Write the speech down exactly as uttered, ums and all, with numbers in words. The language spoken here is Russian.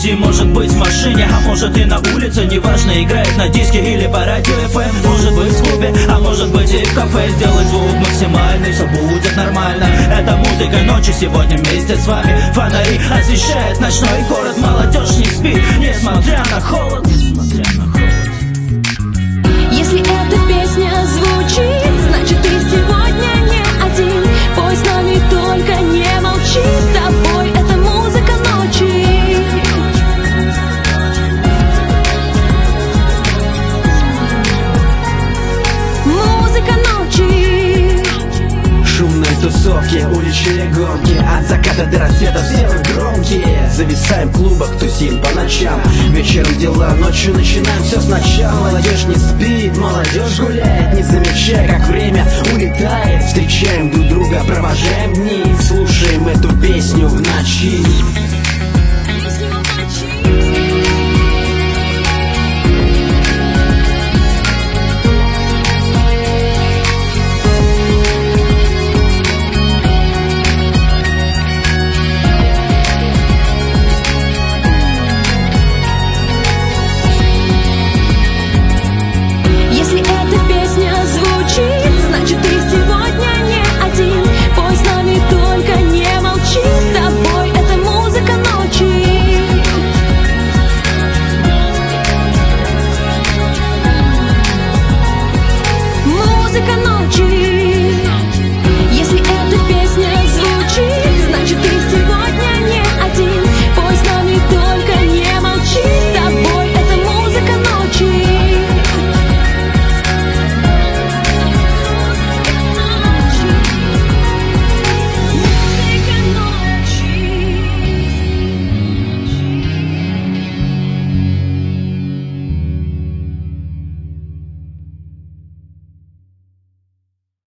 работе, может быть в машине, а может и на улице, неважно, играет на диске или по радио эф эм. Может быть в клубе, а может быть и в кафе. Сделай звук максимальный, все будет нормально. Это музыка ночи, сегодня вместе с вами. Фонари освещает ночной город, молодежь не спит, несмотря на холод. Если эта песня звучит, значит ты сегодня не один. Пой с нами, только не молчи, с тобой это музыка ночи. Музыка ночи. Шумные тусовки, уличные гонки, от заката до рассвета все мы громкие. Зависаем в клубах, тусим по ночам, вечером дела, ночью начинаем все сначала. Молодежь не спит, молодежь гуляет, не замечая, как время улетает. Встречаем друг друга, провожаем дни, слушаем эту песню в ночи.